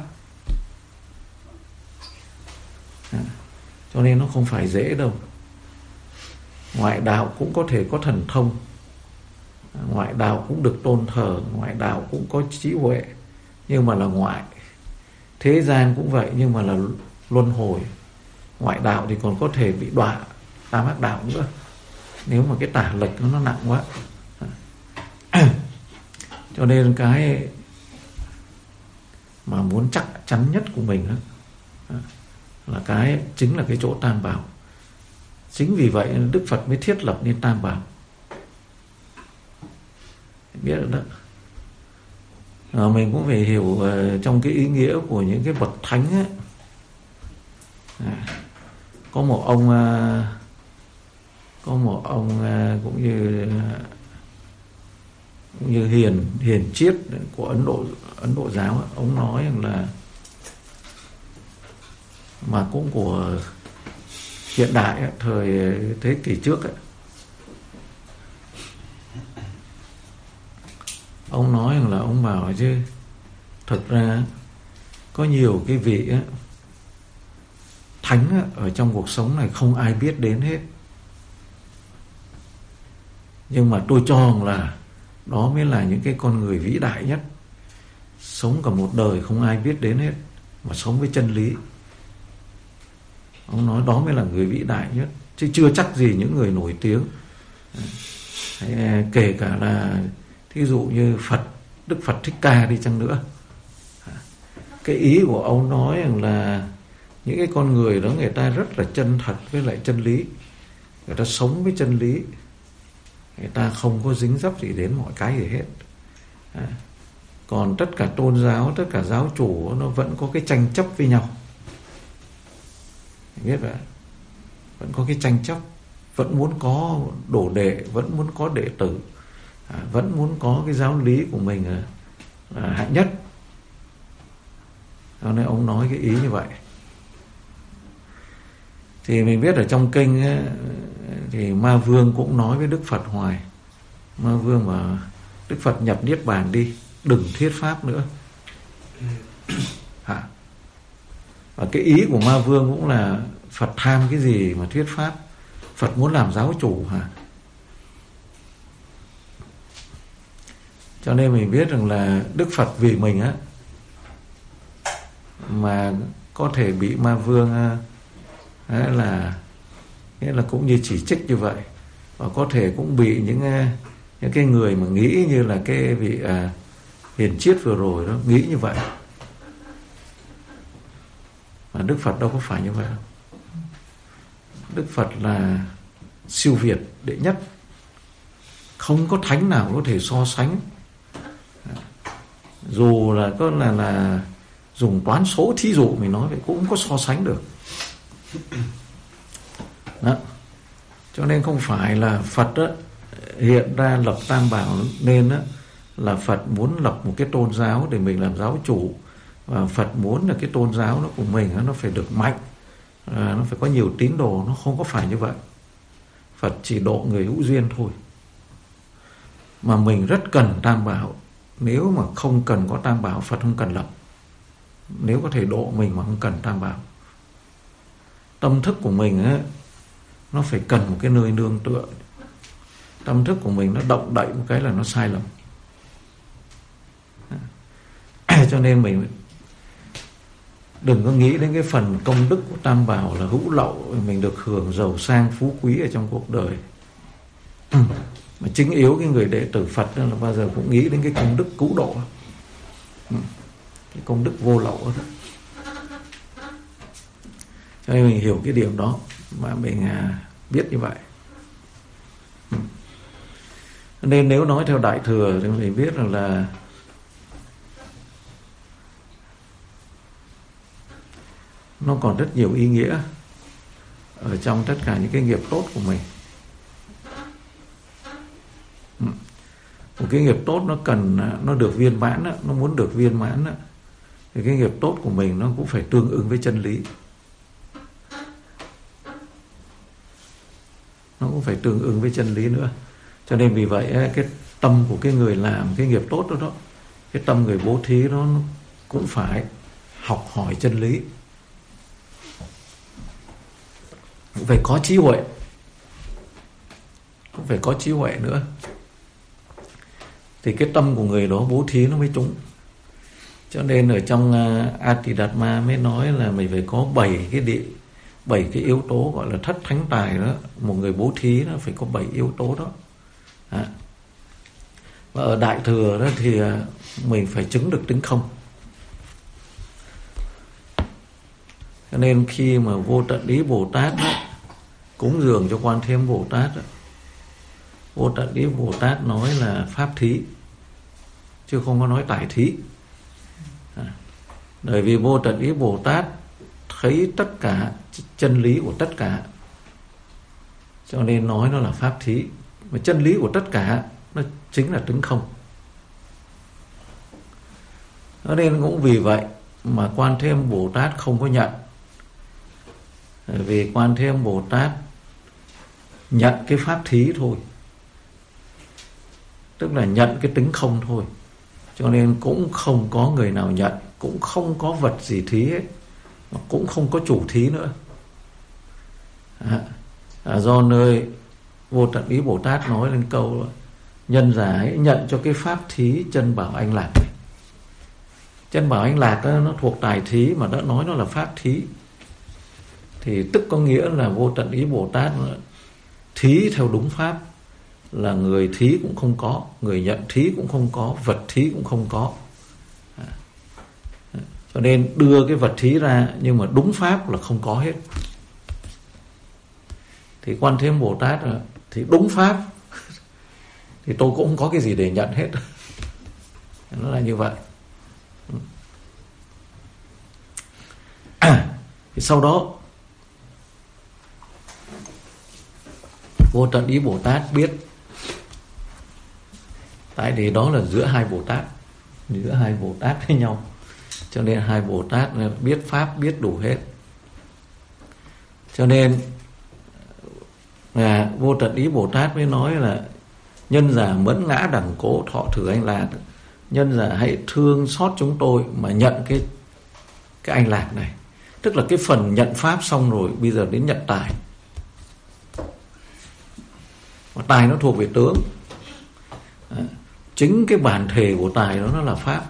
À, cho nên nó không phải dễ đâu. Ngoại đạo cũng có thể có thần thông, ngoại đạo cũng được tôn thờ, ngoại đạo cũng có trí huệ, nhưng mà là ngoại. Thế gian cũng vậy, nhưng mà là luân hồi. Ngoại đạo thì còn có thể bị đọa tam ác đạo nữa, nếu mà cái tả lệch nó nặng quá. Cho nên cái mà muốn chắc chắn nhất của mình đó, là cái chính là cái chỗ tam bảo. Chính vì vậy Đức Phật mới thiết lập nên tam bảo. Biết được đó. À, mình cũng phải hiểu uh, trong cái ý nghĩa của những cái bậc thánh ấy. À, có một ông uh, có một ông uh, cũng như uh, cũng như hiền hiền triết của Ấn Độ Ấn Độ giáo ấy. Ông nói rằng là mà cũng của hiện đại ấy, thời thế kỷ trước ấy. Ông nói rằng là ông bảo chứ thực ra có nhiều cái vị ấy, thánh ấy, ở trong cuộc sống này không ai biết đến hết, nhưng mà tôi cho rằng là đó mới là những cái con người vĩ đại nhất, sống cả một đời không ai biết đến hết mà sống với chân lý. Ông nói đó mới là người vĩ đại nhất, chứ chưa chắc gì những người nổi tiếng. Hay, kể cả là thí dụ như Phật, Đức Phật Thích Ca đi chăng nữa. Cái ý của ông nói rằng là những cái con người đó người ta rất là chân thật với lại chân lý, người ta sống với chân lý, người ta không có dính dấp gì đến mọi cái gì hết. À, còn tất cả tôn giáo, tất cả giáo chủ nó vẫn có cái tranh chấp với nhau. Biết vậy, vẫn có cái tranh chấp, vẫn muốn có đồ đệ, vẫn muốn có đệ tử, à, vẫn muốn có cái giáo lý của mình là, là hạnh nhất. Cho nên ông nói cái ý như vậy. Thì mình biết ở trong kinh ấy, thì Ma Vương cũng nói với Đức Phật hoài. Ma Vương mà Đức Phật nhập niết bàn đi, đừng thuyết pháp nữa. Hả? Và cái ý của Ma Vương cũng là Phật tham cái gì mà thuyết pháp? Phật muốn làm giáo chủ hả? Cho nên mình biết rằng là Đức Phật vì mình á mà có thể bị Ma Vương á, là nghĩa là cũng như chỉ trích như vậy, và có thể cũng bị những những cái người mà nghĩ như là cái vị à, hiền triết vừa rồi đó nghĩ như vậy. Mà Đức Phật đâu có phải như vậy đâu. Đức Phật là siêu việt đệ nhất, không có thánh nào có thể so sánh. Dù là có là là dùng toán số thí dụ mình nói vậy cũng không có so sánh được. Đó. Cho nên không phải là Phật đó, hiện ra lập tam bảo nên đó, là Phật muốn lập một cái tôn giáo để mình làm giáo chủ, và Phật muốn là cái tôn giáo đó của mình nó phải được mạnh, à, nó phải có nhiều tín đồ. Nó không có phải như vậy. Phật chỉ độ người hữu duyên thôi. Mà mình rất cần tam bảo. Nếu mà không cần có tam bảo, Phật không cần lập. Nếu có thể độ mình mà không cần tam bảo. Tâm thức của mình ấy, nó phải cần một cái nơi nương tựa. Tâm thức của mình nó động đậy một cái là nó sai lầm. Cho nên mình đừng có nghĩ đến cái phần công đức của tam bảo là hữu lậu, mình được hưởng giàu sang phú quý ở trong cuộc đời. Mà chính yếu cái người đệ tử Phật đó là bao giờ cũng nghĩ đến cái công đức cứu độ, cái công đức vô lậu đó. Cho nên mình hiểu cái điểm đó mà mình biết như vậy. Nên nếu nói theo Đại Thừa thì mình biết rằng là nó còn rất nhiều ý nghĩa ở trong tất cả những cái nghiệp tốt của mình. Một cái nghiệp tốt nó cần, nó được viên mãn, nó muốn được viên mãn thì cái nghiệp tốt của mình nó cũng phải tương ứng với chân lý. Nó cũng phải tương ứng với chân lý nữa. Cho nên vì vậy cái tâm của cái người làm cái nghiệp tốt đó, đó cái tâm người bố thí đó nó cũng phải học hỏi chân lý, cũng phải có trí huệ, cũng phải có trí huệ nữa thì cái tâm của người đó bố thí nó mới trúng. Cho nên ở trong uh, Ati-đạt-ma mới nói là mình phải có bảy cái địa bảy cái yếu tố gọi là thất thánh tài đó. Một người bố thí nó phải có bảy yếu tố đó. À. Và ở Đại Thừa đó thì uh, mình phải chứng được tính không. Cho nên khi mà Vô Tận Ý Bồ Tát đó, cúng dường cho Quan Thế Âm Bồ Tát đó, Vô Tận Ý Bồ Tát nói là pháp thí chứ không có nói tài thí. À, bởi vì Vô Tận Ý Bồ Tát thấy tất cả chân lý của tất cả, cho nên nói nó là pháp thí. Mà chân lý của tất cả nó chính là tính không. Cho nên cũng vì vậy mà Quan Thế Âm Bồ Tát không có nhận. Bởi vì Quan Thế Âm Bồ Tát nhận cái pháp thí thôi, tức là nhận cái tính không thôi, cho nên cũng không có người nào nhận, cũng không có vật gì thí hết, cũng không có chủ thí nữa. À, à, do nơi Vô Tận Ý Bồ Tát nói lên câu nhân giả hãy nhận cho cái pháp thí chân bảo anh lạc này. Chân bảo anh lạc đó, nó thuộc tài thí mà đã nói nó là pháp thí, thì tức có nghĩa là Vô Tận Ý Bồ Tát thí theo đúng pháp, là người thí cũng không có, người nhận thí cũng không có, vật thí cũng không có. À, cho nên đưa cái vật thí ra nhưng mà đúng pháp là không có hết. Thì Quan Thế Âm Bồ Tát thì đúng pháp thì tôi cũng không có cái gì để nhận hết. Nó là như vậy. À, thì sau đó Vô Tận Ý Bồ Tát biết, tại vì đó là giữa hai Bồ Tát, giữa hai Bồ Tát với nhau, cho nên hai Bồ Tát biết pháp, biết đủ hết. Cho nên à, Vô Tận Ý Bồ Tát mới nói là nhân giả mẫn ngã đẳng cố thọ thử anh lạc, nhân giả hãy thương xót chúng tôi mà nhận cái cái anh lạc này. Tức là cái phần nhận pháp xong rồi, bây giờ đến nhận tài. Và tài nó thuộc về tướng. À, chính cái bản thể của tài đó nó là pháp.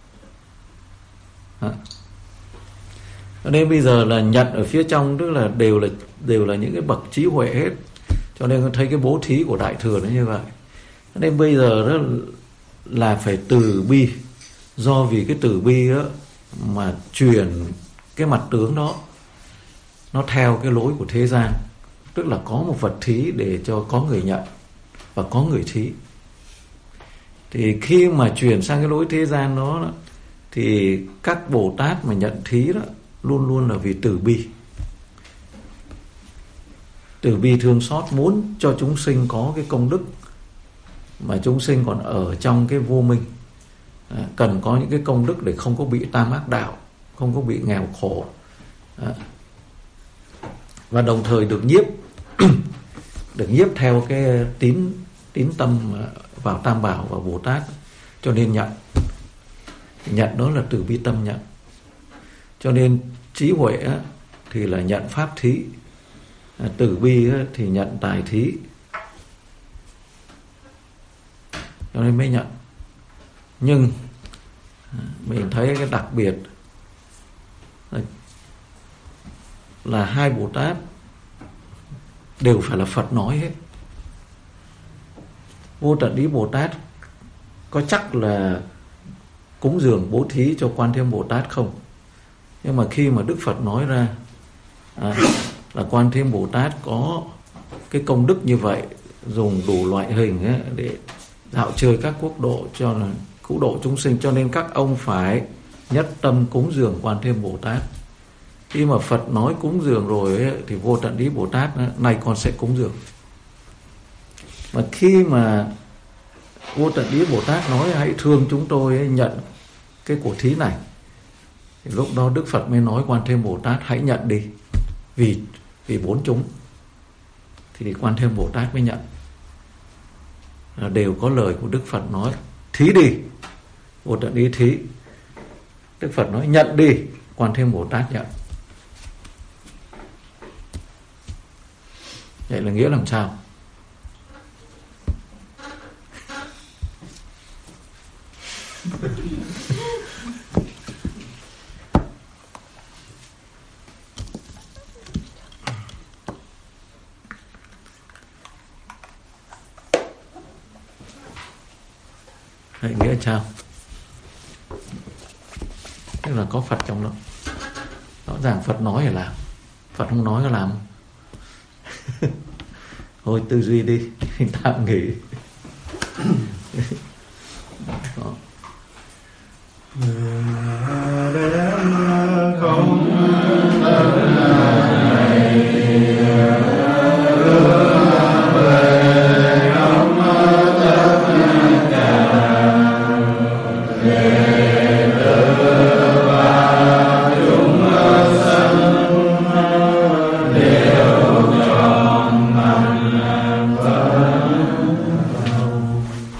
À. Cho nên bây giờ là nhận ở phía trong, tức là đều là đều là những cái bậc trí huệ hết. Cho nên thấy cái bố thí của Đại Thừa nó như vậy. Cho nên bây giờ đó là phải từ bi. Do vì cái từ bi đó mà truyền cái mặt tướng đó nó theo cái lối của thế gian, tức là có một vật thí để cho có người nhận và có người thí. Thì khi mà chuyển sang cái lối thế gian đó, thì các Bồ Tát mà nhận thí đó luôn luôn là vì từ bi, từ bi thương xót, muốn cho chúng sinh có cái công đức mà chúng sinh còn ở trong cái vô minh, à, cần có những cái công đức để không có bị tam ác đạo, không có bị nghèo khổ, à, và đồng thời được nhiếp được nhiếp theo cái tín tín tâm vào Tam Bảo và Bồ Tát, cho nên nhận nhận đó là từ bi tâm nhận. Cho nên trí huệ á, thì là nhận pháp thí, à, từ bi á, thì nhận tài thí, cho nên mới nhận. Nhưng mình thấy cái đặc biệt là, là hai Bồ Tát đều phải là Phật nói hết. Vô Tận Ý Bồ Tát có chắc là cúng dường bố thí cho Quan Thế Âm Bồ Tát không? Nhưng mà khi mà Đức Phật nói ra à, là Quan Thế Âm Bồ Tát có cái công đức như vậy, dùng đủ loại hình ấy để Dạo chơi các quốc độ cho là cứu độ chúng sinh, cho nên các ông phải nhất tâm cúng dường Quan Thế Âm Bồ Tát. Khi mà Phật nói cúng dường rồi ấy, thì Vô Tận Ý Bồ Tát này con sẽ cúng dường. Mà khi mà Vô Tận Ý Bồ Tát nói hãy thương chúng tôi ấy, nhận cái của thí này, thì lúc đó Đức Phật mới nói Quan Thế Âm Bồ Tát hãy nhận đi, vì vì bốn chúng. Thì Quan Thế Âm Bồ Tát mới nhận. Đều có lời của Đức Phật nói thí đi, Vô Tận Ý thí. Đức Phật nói nhận đi, Quan Thế Âm Bồ Tát nhận. Vậy là nghĩa làm sao? Vậy nghĩa là sao? Tức là có Phật trong đó. Rõ ràng Phật nói là làm, Phật không nói là làm. Thôi tư duy đi, tạm nghỉ.